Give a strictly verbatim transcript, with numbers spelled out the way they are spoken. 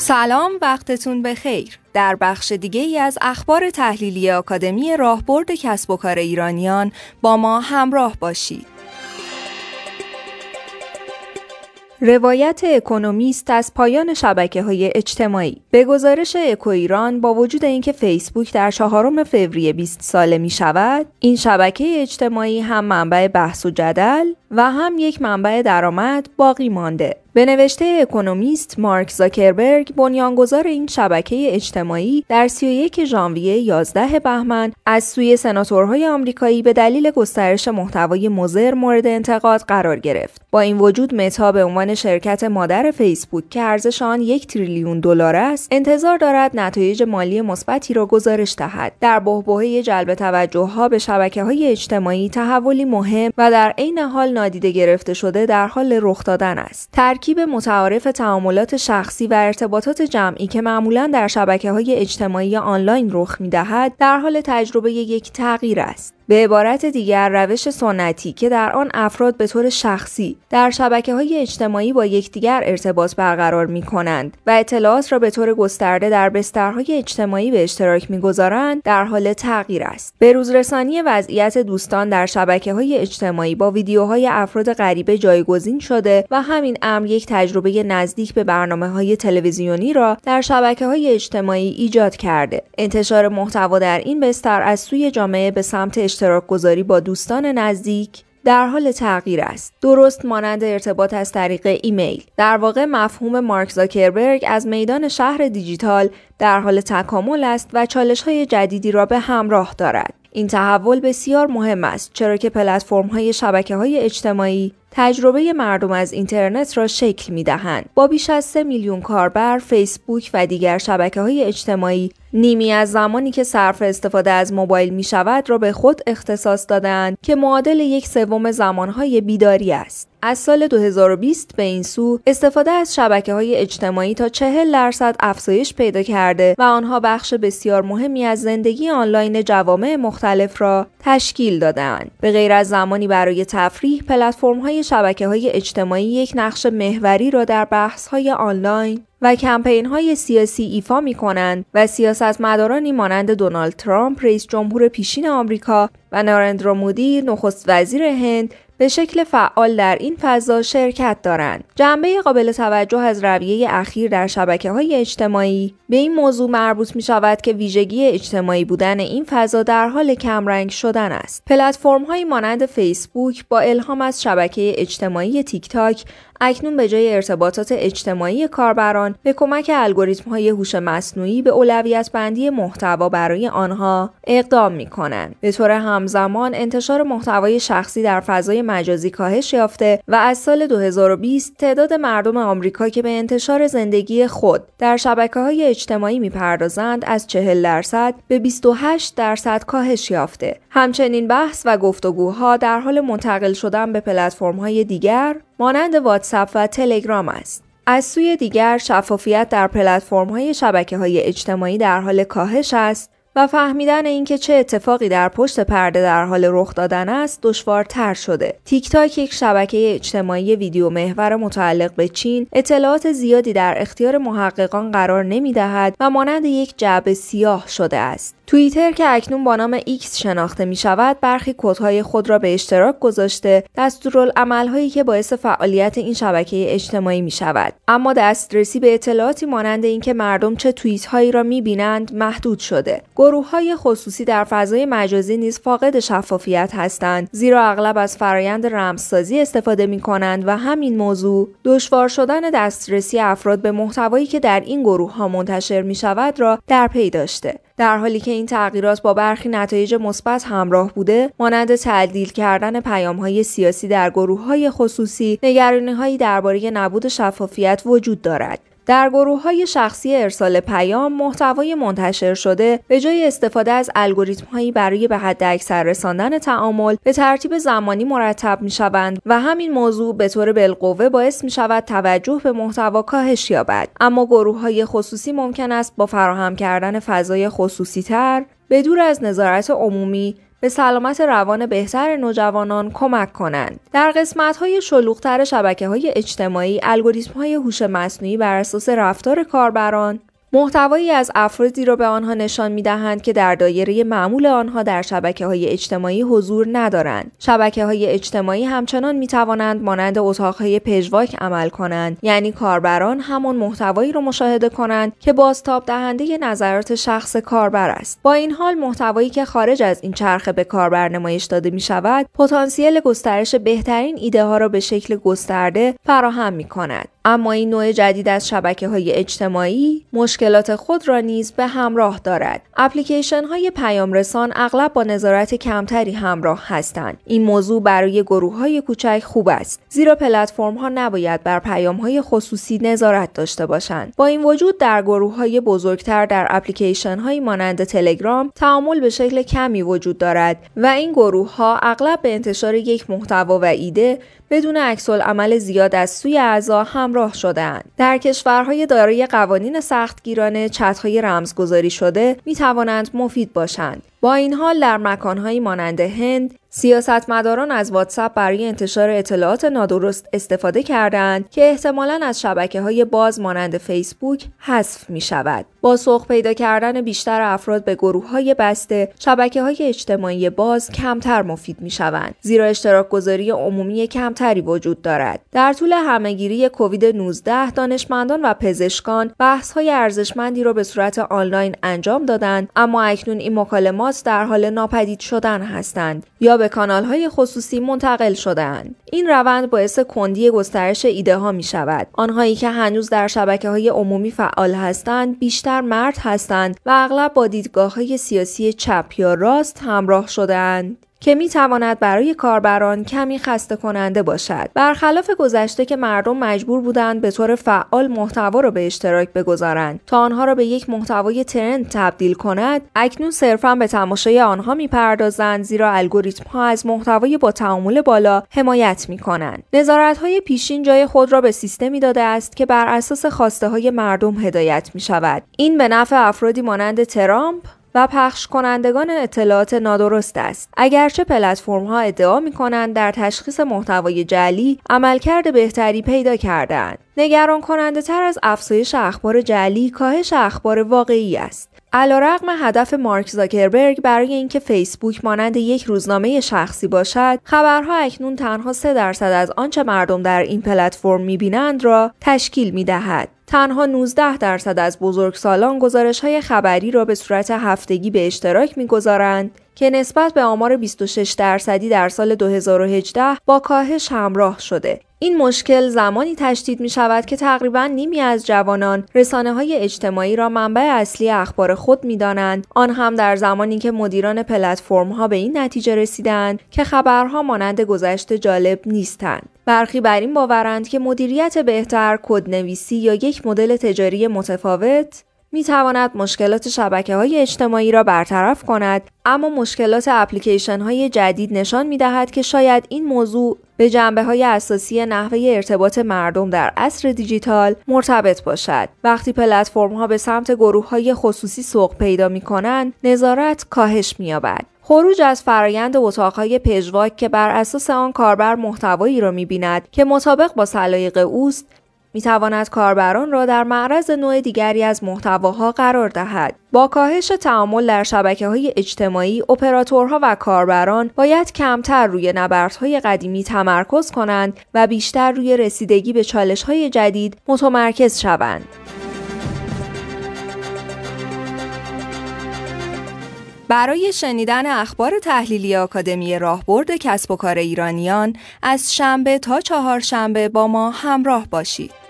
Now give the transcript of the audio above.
سلام، وقتتون بخیر. در بخش دیگه ای از اخبار تحلیلی آکادمی راهبرد کسب و کار ایرانیان با ما همراه باشید. روایت اکونومیست از پایان شبکه‌های اجتماعی. به گزارش اکو ایران، با وجود اینکه فیسبوک در چهارم فوریه بیست ساله می شود، این شبکه اجتماعی هم منبع بحث و جدل و هم یک منبع درآمد باقی مانده. به نوشته اکونومیست، مارک زاکربرگ، بنیانگذار این شبکه اجتماعی، در سی و یک ژانویه یازده بهمن از سوی سناتورهای آمریکایی به دلیل گسترش محتوای مضر مورد انتقاد قرار گرفت. با این وجود متا به عنوان شرکت مادر فیسبوک که ارزش آن یک تریلیون دلار است، انتظار دارد نتایج مالی مثبتی را گزارش دهد. در بحبوحه جلب توجه‌ها به شبکه‌های اجتماعی، تحولی مهم و در عین حال نادیده گرفته شده در حال رخ دادن است. ترکیب متعارف تعاملات شخصی و ارتباطات جمعی که معمولاً در شبکه‌های اجتماعی آنلاین رخ می‌دهد، در حال تجربه یک تغییر است. به عبارت دیگر، روش سنتی که در آن افراد به طور شخصی در شبکه‌های اجتماعی با یکدیگر ارتباط برقرار می‌کنند و اطلاعات را به طور گسترده در بسترهای اجتماعی به اشتراک می‌گذارند، در حال تغییر است. بروزرسانی وضعیت دوستان در شبکه‌های اجتماعی با ویدیوهای افراد غریبه جایگزین شده و همین امر یک تجربه نزدیک به برنامه‌های تلویزیونی را در شبکه‌های اجتماعی ایجاد کرده. انتشار محتوا در این بستر از سوی جامعه به سمت اشتراک گذاری با دوستان نزدیک در حال تغییر است. درست مانند ارتباط از طریق ایمیل. در واقع مفهوم مارک زاکربرگ از میدان شهر دیجیتال در حال تکامل است و چالش‌های جدیدی را به همراه دارد. این تحول بسیار مهم است، چرا که پلتفرم‌های شبکه‌های اجتماعی تجربه مردم از اینترنت را شکل می‌دهند. با بیش از سه میلیون کاربر، فیسبوک و دیگر شبکه‌های اجتماعی نیمی از زمانی که صرف استفاده از موبایل می‌شود را به خود اختصاص داده‌اند که معادل یک سوم زمانهای بیداری است. از سال دو هزار و بیست به این سو استفاده از شبکه‌های اجتماعی تا چهل درصد افزایش پیدا کرده و آنها بخش بسیار مهمی از زندگی آنلاین جوامع مختلف را تشکیل داده‌اند. به غیر از زمانی برای تفریح، پلتفرم‌های شبکه‌های اجتماعی یک نقش محوری را در بحث‌های آنلاین و کمپین‌های سیاسی ایفا می‌کنند و سیاستمدارانی مانند دونالد ترامپ، رئیس جمهور پیشین آمریکا، و نارندرا مودی، نخست وزیر هند، به شکل فعال در این فضا شرکت دارند. جنبه قابل توجه از رویه اخیر در شبکه‌های اجتماعی به این موضوع مربوط می‌شود که ویژگی اجتماعی بودن این فضا در حال کمرنگ شدن است. پلتفرم‌هایی مانند فیسبوک با الهام از شبکه اجتماعی تیک تاک اکنون به جای ارتباطات اجتماعی کاربران به کمک الگوریتم‌های هوش مصنوعی به اولویت بندی محتوا برای آنها اقدام می‌کنند. به طور همزمان انتشار محتوای شخصی در فضای مجازی کاهش یافته و از سال دو هزار و بیست تعداد مردم آمریکا که به انتشار زندگی خود در شبکه‌های اجتماعی می‌پردازند از چهل درصد به بیست و هشت درصد کاهش یافته. همچنین بحث و گفتگوها در حال منتقل شدن به پلتفرم‌های دیگر مانند واتساپ و تلگرام است. از سوی دیگر، شفافیت در پلتفرم‌های شبکه‌های اجتماعی در حال کاهش است و فهمیدن اینکه چه اتفاقی در پشت پرده در حال رخ دادن است دشوارتر شده. تیک تاک، یک شبکه اجتماعی ویدیو محور متعلق به چین، اطلاعات زیادی در اختیار محققان قرار نمی‌دهد و مانند یک جعبه سیاه شده است. توییتر که اکنون با نام ایکس شناخته می شود، برخی کدهای خود را به اشتراک گذاشته، دستورالعمل‌هایی که باعث فعالیت این شبکه اجتماعی می شود. اما دسترسی به اطلاعاتی مانند اینکه مردم چه توییت‌هایی را می‌بینند محدود شده. گروه‌های خصوصی در فضای مجازی نیز فاقد شفافیت هستند، زیرا اغلب از فرایند رمزسازی استفاده می‌کنند و همین موضوع دشوار شدن دسترسی افراد به محتوایی که در این گروه‌ها منتشر می‌شود را در پی داشته. در حالی که این تغییرات با برخی نتایج مثبت همراه بوده، مانند تعدیل کردن پیام‌های سیاسی در گروه‌های خصوصی، نگرانی‌هایی درباره نبود شفافیت وجود دارد. در گروه‌های شخصی ارسال پیام، محتوای منتشر شده به جای استفاده از الگوریتم‌هایی برای به حداکثر رساندن تعامل به ترتیب زمانی مرتب می‌شوند و همین موضوع به طور بالقوه باعث می‌شود توجه به محتوا کاهش یابد. اما گروه‌های خصوصی ممکن است با فراهم کردن فضای خصوصی‌تر به دور از نظارت عمومی به سلامت روان بهتر نوجوانان کمک کنند. در قسمت‌های شلوغ‌تر شبکه‌های اجتماعی، الگوریتم‌های هوش مصنوعی بر اساس رفتار کاربران محتوایی از افرادی را به آنها نشان می‌دهند که در دایره معمول آنها در شبکه‌های اجتماعی حضور ندارند. شبکه‌های اجتماعی همچنان می‌توانند مانند اتاق‌های پژواک عمل کنند، یعنی کاربران همان محتوایی را مشاهده کنند که بازتاب دهنده نظرات شخص کاربر است. با این حال محتوایی که خارج از این چرخه به کاربر نمایش داده می‌شود، پتانسیل گسترش بهترین ایده‌ها را به شکل گسترده فراهم می‌کند. اما این نوع جدید از شبکه‌های اجتماعی مشکلات خود را نیز به همراه دارد. اپلیکیشن‌های پیام‌رسان اغلب با نظارت کمتری همراه هستند. این موضوع برای گروه‌های کوچک خوب است، زیرا پلتفرم‌ها نباید بر پیام‌های خصوصی نظارت داشته باشند. با این وجود در گروه‌های بزرگتر در اپلیکیشن‌های مانند تلگرام تعامل به شکل کمی وجود دارد و این گروه‌ها اغلب به انتشار یک محتوا و ایده بدون عکس‌العمل زیاد از سوی اعضا همراه شده‌اند. در کشورهای دارای قوانین سختگیرانه، چت‌های رمزگذاری شده می‌توانند مفید باشند. با این حال در مکان‌هایی مانند هند، سیاستمداران از واتساپ برای انتشار اطلاعات نادرست استفاده کردند که احتمالاً از شبکه‌های باز مانند فیسبوک حذف می‌شود. با سوق پیدا کردن بیشتر افراد به گروه‌های بسته، شبکه‌های اجتماعی باز کمتر مفید می‌شوند، زیرا اشتراک گذاری عمومی کمتری وجود دارد. در طول همه‌گیری کووید نوزده، دانشمندان و پزشکان بحث‌های ارزشمندی را به صورت آنلاین انجام دادند، اما اکنون این مکالمات در حال ناپدید شدن هستند یا به کانال‌های خصوصی منتقل شده‌اند. این روند باعث کندی گسترش ایده‌ها می‌شود. آنهایی که هنوز در شبکه‌های عمومی فعال هستند، بیشتر مرد هستند و اغلب با دیدگاه‌های سیاسی چپ یا راست همراه شده‌اند که می تواند برای کاربران کمی خسته کننده باشد. برخلاف گذشته که مردم مجبور بودند به طور فعال محتوا را به اشتراک بگذارند تا آنها را به یک محتوای ترند تبدیل کند، اکنون صرفاً به تماشای آنها می‌پردازند، زیرا الگوریتم‌ها از محتوای با تعامل بالا حمایت می‌کنند. نظارت‌های پیشین جای خود را به سیستمی داده است که بر اساس خواسته‌های مردم هدایت می‌شود. این به نفع افرادی مانند ترامپ و پخش کنندگان اطلاعات نادرست است. اگرچه پلتفرم‌ها ادعا می‌کنند در تشخیص محتوای جعلی عملکرد بهتری پیدا کرده‌اند، نگران کننده تر از افزایش اخبار جعلی کاهش اخبار واقعی است. علیرغم هدف مارک زاکربرگ برای اینکه فیسبوک مانند یک روزنامه شخصی باشد، خبرها اکنون تنها سه درصد از آنچه مردم در این پلتفرم می‌بینند را تشکیل می‌دهد. تنها نوزده درصد از بزرگسالان گزارش‌های خبری را به صورت هفتگی به اشتراک می‌گذارند که نسبت به آمار بیست و شش درصدی در سال دو هزار و هجده با کاهش همراه شده. این مشکل زمانی تشدید می شود که تقریباً نیمی از جوانان رسانه‌های اجتماعی را منبع اصلی اخبار خود می دانند، آن هم در زمانی که مدیران پلتفرم‌ها به این نتیجه رسیدند که خبرها مانند گذشته جالب نیستند. برخی بر این باورند که مدیریت بهتر، کدنویسی یا یک مدل تجاری متفاوت می تواند مشکلات شبکه‌های اجتماعی را برطرف کند، اما مشکلات اپلیکیشن‌های جدید نشان می‌دهد که شاید این موضوع به جنبه‌های اساسی نحوه ارتباط مردم در عصر دیجیتال مرتبط باشد. وقتی پلتفرم‌ها به سمت گروه‌های خصوصی سوق پیدا می‌کنند، نظارت کاهش می‌یابد. خروج از فرایند اتاق‌های پژواک که بر اساس آن کاربر محتوایی را می‌بیند که مطابق با سلایق اوست، می‌تواند کاربران را در معرض نوع دیگری از محتواها قرار دهد. با کاهش تعامل در شبکه‌های اجتماعی، اپراتورها و کاربران باید کمتر روی نبردهای قدیمی تمرکز کنند و بیشتر روی رسیدگی به چالش‌های جدید متمرکز شوند. برای شنیدن اخبار تحلیلی آکادمی راهبرد کسب و کار ایرانیان از شنبه تا چهارشنبه با ما همراه باشید.